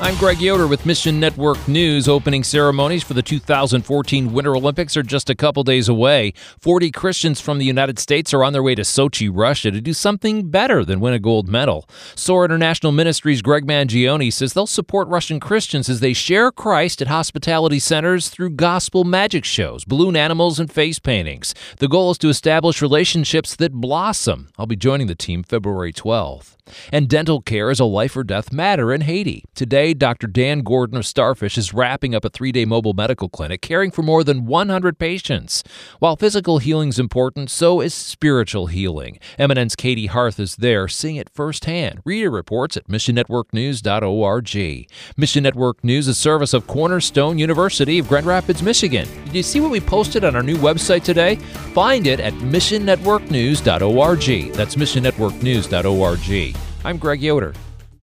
I'm Greg Yoder with Mission Network News. Opening ceremonies for the 2014 Winter Olympics are just a couple days away. 40 Christians from the United States are on their way to Sochi, Russia to do something better than win a gold medal. SOAR International Ministries' Greg Mangione says they'll support Russian Christians as they share Christ at hospitality centers through gospel magic shows, balloon animals, and face paintings. The goal is to establish relationships that blossom. I'll be joining the team February 12th. And dental care is a life or death matter in Haiti. Today, Dr. Dan Gordon of Starfish is wrapping up a 3-day mobile medical clinic, caring for more than 100 patients. While physical healing is important, so is spiritual healing. MNN's Katie Harth is there, seeing it firsthand. Read her reports at missionnetworknews.org. Mission Network News is a service of Cornerstone University of Grand Rapids, Michigan. Did you see what we posted on our new website today? Find it at missionnetworknews.org. That's missionnetworknews.org. I'm Greg Yoder.